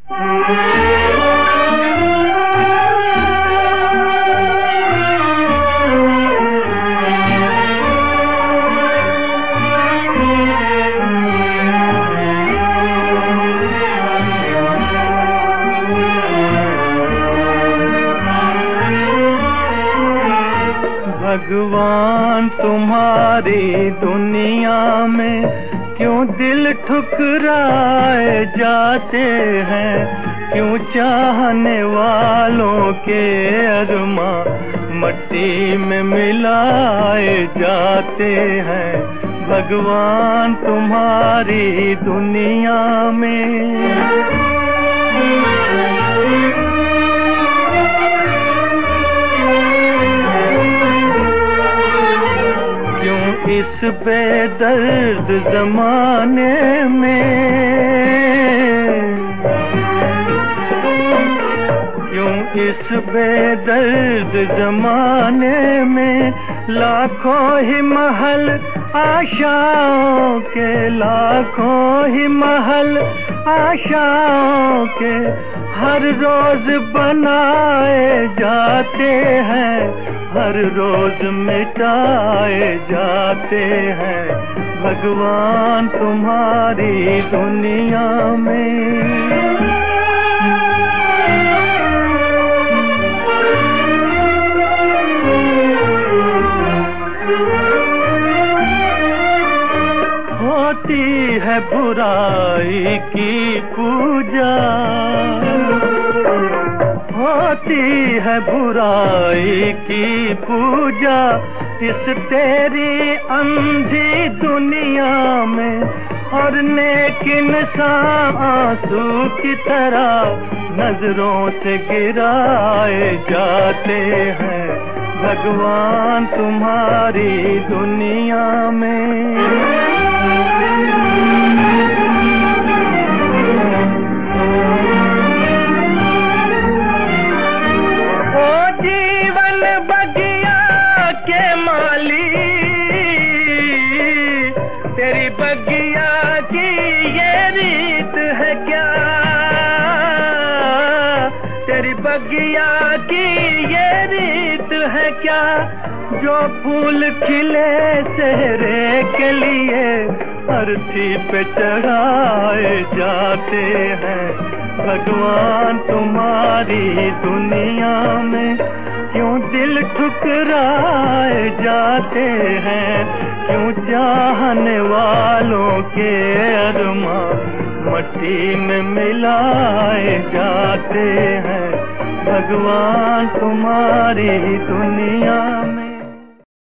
भगवान तुम्हारी दुनिया में क्यों दिल ठुकराए जाते हैं, क्यों चाहने वालों के अरमा मट्टी में मिलाए जाते हैं। भगवान तुम्हारी दुनिया में इस बेदर्द जमाने में, क्यों इस बेदर्द जमाने में लाखों ही महल आशाओं के, लाखों ही महल आशाओं के हर रोज बनाए जाते हैं, हर रोज मिटाए जाते हैं। भगवान तुम्हारी दुनिया में होती है बुराई की पूजा, होती है बुराई की पूजा इस तेरी अंधी दुनिया में, और नेक इंसान आंसू की तरह नजरों से गिराए जाते हैं। भगवान तुम्हारी दुनिया में तेरी बगिया की ये रीत है क्या, तेरी बगिया की ये रीत है क्या, जो फूल खिले सेहरे के लिए अर्थी पे चढ़ाए जाते हैं। भगवान तुम्हारी दुनिया में क्यों दिल ठुकराए जाते हैं, क्यों चाहने वालों के अरमा मट्टी में मिलाए जाते हैं। भगवान तुम्हारी दुनिया में